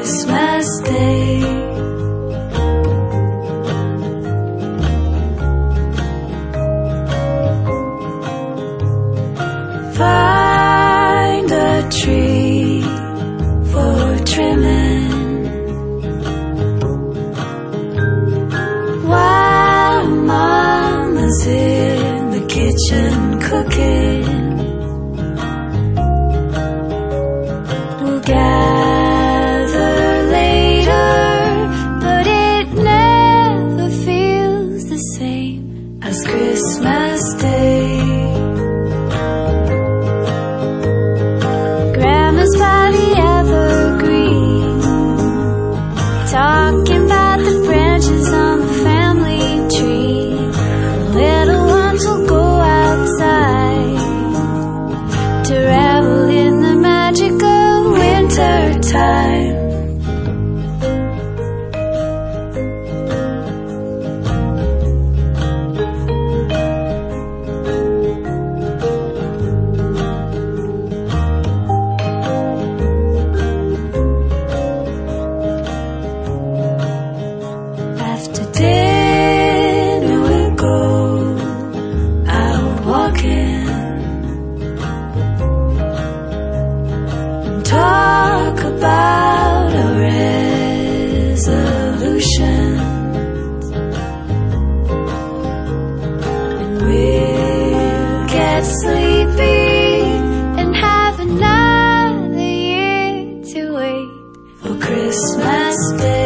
Christmas Day. Find a tree for trimming while Mama's in the kitchen cooking. We'll gather later, but it never feels the same as Christmas Day. Grandma's by the evergreen, talking about the branches on the family tree. Little ones will go outside to revel in the magic of winter time. After dinner we'll go out walking and talk about our resolutions, and we'll get sleepy and have another year to wait for Christmas Day.